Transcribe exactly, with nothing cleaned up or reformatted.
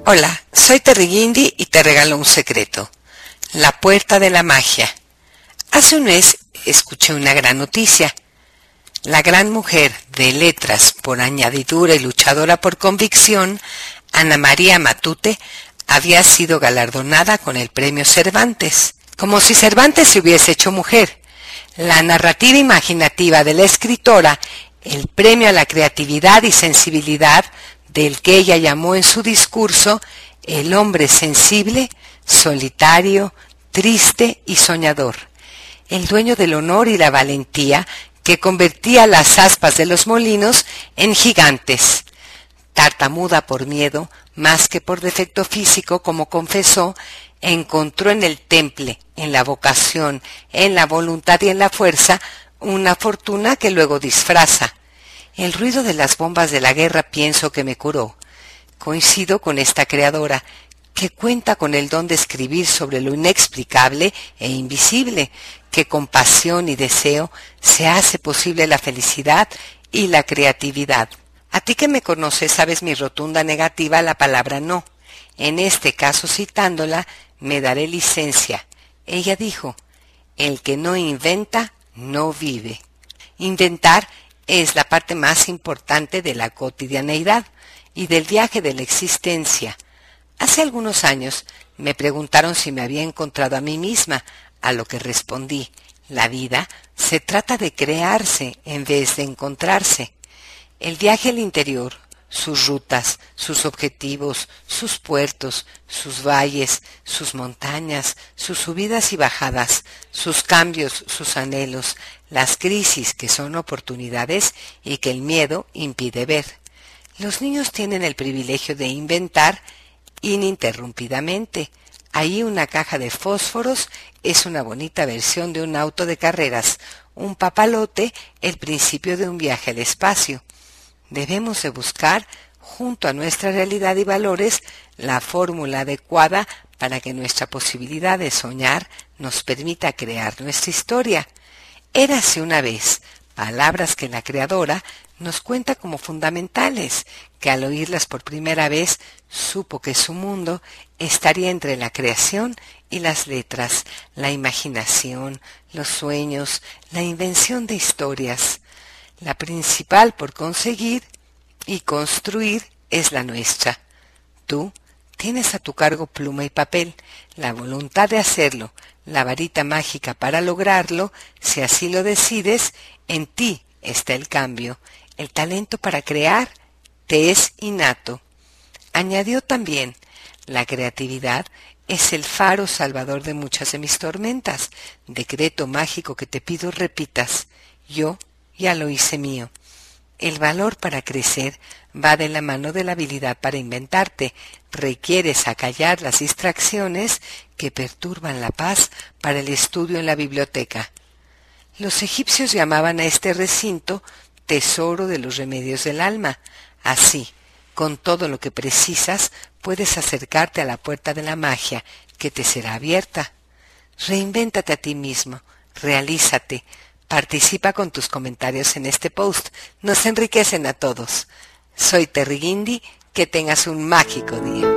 Hola, soy Terry Guindy y te regalo un secreto. La puerta de la magia. Hace un mes escuché una gran noticia. La gran mujer de letras por añadidura y luchadora por convicción, Ana María Matute, había sido galardonada con el premio Cervantes. Como si Cervantes se hubiese hecho mujer. La narrativa imaginativa de la escritora, el premio a la creatividad y sensibilidad, del que ella llamó en su discurso el hombre sensible, solitario, triste y soñador, el dueño del honor y la valentía que convertía las aspas de los molinos en gigantes. Tartamuda por miedo, más que por defecto físico, como confesó, encontró en el temple, en la vocación, en la voluntad y en la fuerza, una fortuna que luego disfraza. El ruido de las bombas de la guerra pienso que me curó. Coincido con esta creadora, que cuenta con el don de escribir sobre lo inexplicable e invisible, que con pasión y deseo se hace posible la felicidad y la creatividad. A ti que me conoces sabes mi rotunda negativa a la palabra no. En este caso, citándola, me daré licencia. Ella dijo, el que no inventa, no vive. Inventar es la parte más importante de la cotidianeidad y del viaje de la existencia. Hace algunos años me preguntaron si me había encontrado a mí misma, a lo que respondí, la vida se trata de crearse en vez de encontrarse. El viaje al interior, sus rutas, sus objetivos, sus puertos, sus valles, sus montañas, sus subidas y bajadas, sus cambios, sus anhelos, las crisis que son oportunidades y que el miedo impide ver. Los niños tienen el privilegio de inventar ininterrumpidamente. Ahí una caja de fósforos es una bonita versión de un auto de carreras, un papalote el principio de un viaje al espacio. Debemos de buscar, junto a nuestra realidad y valores, la fórmula adecuada para que nuestra posibilidad de soñar nos permita crear nuestra historia. Érase una vez, palabras que la creadora nos cuenta como fundamentales, que al oírlas por primera vez supo que su mundo estaría entre la creación y las letras, la imaginación, los sueños, la invención de historias. La principal por conseguir y construir es la nuestra. Tú tienes a tu cargo pluma y papel, la voluntad de hacerlo, la varita mágica para lograrlo, si así lo decides, en ti está el cambio. El talento para crear te es innato. Añadió también, la creatividad es el faro salvador de muchas de mis tormentas, decreto mágico que te pido repitas. Yo ya lo hice mío. El valor para crecer va de la mano de la habilidad para inventarte. Requieres acallar las distracciones que perturban la paz para el estudio en la biblioteca. Los egipcios llamaban a este recinto tesoro de los remedios del alma. Así, con todo lo que precisas, puedes acercarte a la puerta de la magia que te será abierta. Reinvéntate a ti mismo, realízate. Participa con tus comentarios en este post. Nos enriquecen a todos. Soy Terry Guindy. Que tengas un mágico día.